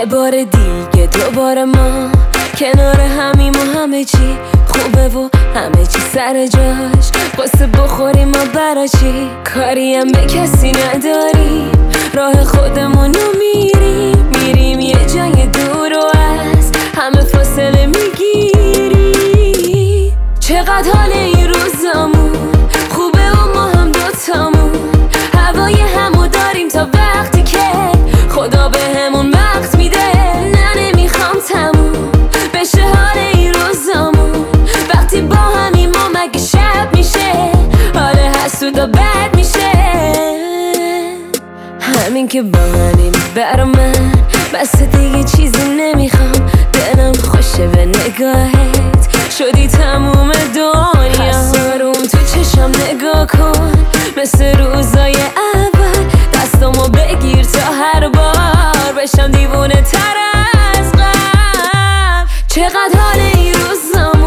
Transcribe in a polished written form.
یه بار دیگه دوباره ما کنار همیم و همه چی خوبه و همه چی سر جاش. قصه بخوریم و برا چی؟ کاری هم به کسی نداریم، راه خودمونو میریم یه جای دور و از همه فاصله میگیریم. چقدر حال این روزامون خوبه و ما هم دوتامون هوای همو داریم تا وقتی که خدا به همون وقت میده. نه نمیخوام تموم بشه حال این روزامون وقتی با همین ما مگه شب میشه حال حسودا بد میشه. همین که با همین برا من بس دیگه چیزی نمیخوام، دلم خوشه به نگاهت شدی تموم دنیا. پس آروم تو چشم نگاه کن مثل روزای اول، دستامو بگیر تا هر بار بشم دیوونه تر از قبل. چقدر حال این روزام